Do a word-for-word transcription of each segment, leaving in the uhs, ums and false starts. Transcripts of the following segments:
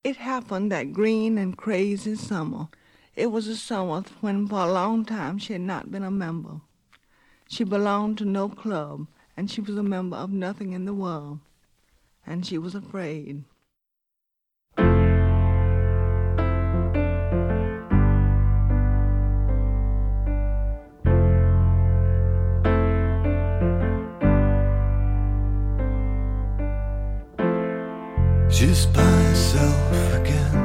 It happened that green and crazy summer. It was a summer when for a long time she had not been a member. She belonged to no club, and she was a member of nothing in the world. And she was afraid. Just by herself again,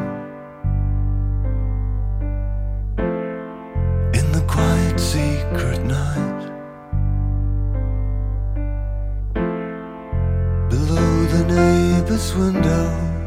in the quiet secret night, below the neighbor's window,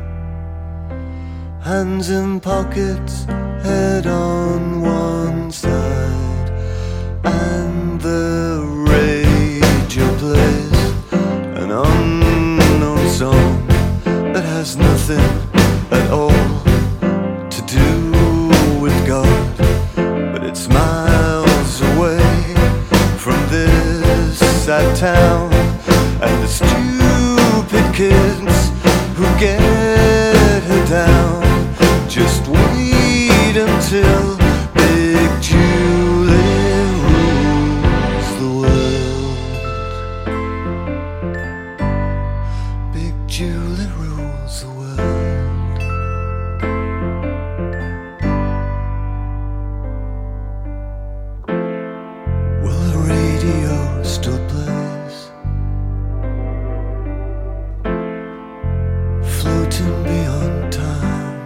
hands in pockets, head on one side, and the radio plays an unknown song that has nothing at all to do with God, but it's miles away from this sad town and the stupid kids who get her down. Just wait until Big Julie rules the world. Big Julie rules the world. Well, the radio still plays, floating beyond time,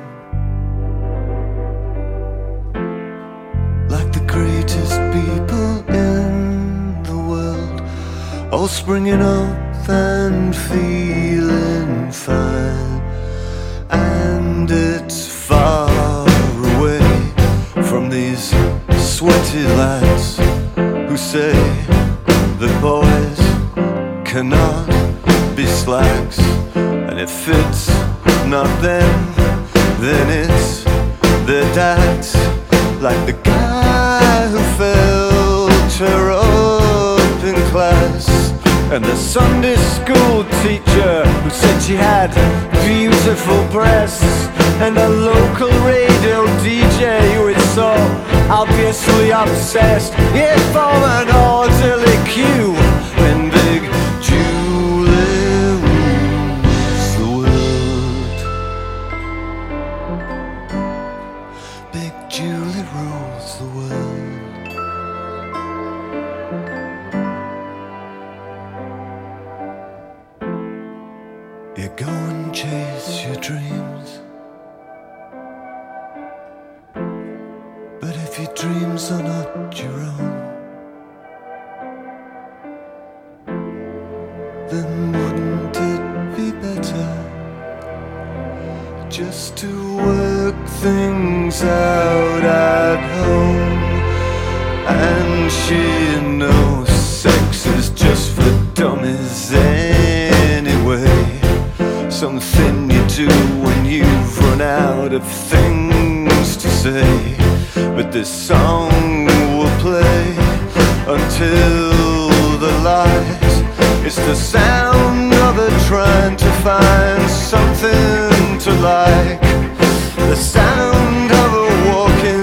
like the greatest people in the world, all springing up and feeling fine. And it's far away from these sweaty lads who say that boys cannot be slacks, and if it's not them, then it's their dads, like the guy who felt her up in class, and the Sunday school teacher who said she had beautiful breasts, and the local radio D J who is so obviously obsessed. Yeah, from an orderly queue when Big Julie rules the world. Big Julie rules the world. You go and chase your dreams, but if your dreams are not your own, then wouldn't it be better just to work things out at home? And she knows sex is just for dummies anyway, something you do when you've run out of things to say. But this song will play until the light is the sound of her trying to find something to like, the sound of her walking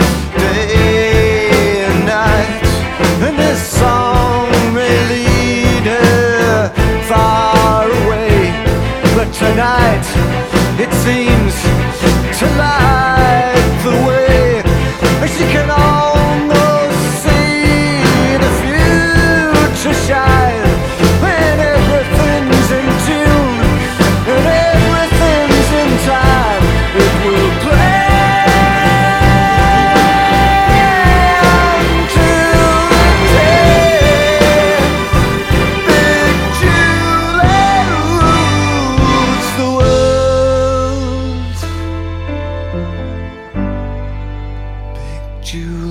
day and night. And this song may lead her far away, but tonight it seems to light the way. She can almost see the future shine when everything's in tune and everything's in time. It will play until the day Big Julie rules the world. Big Julie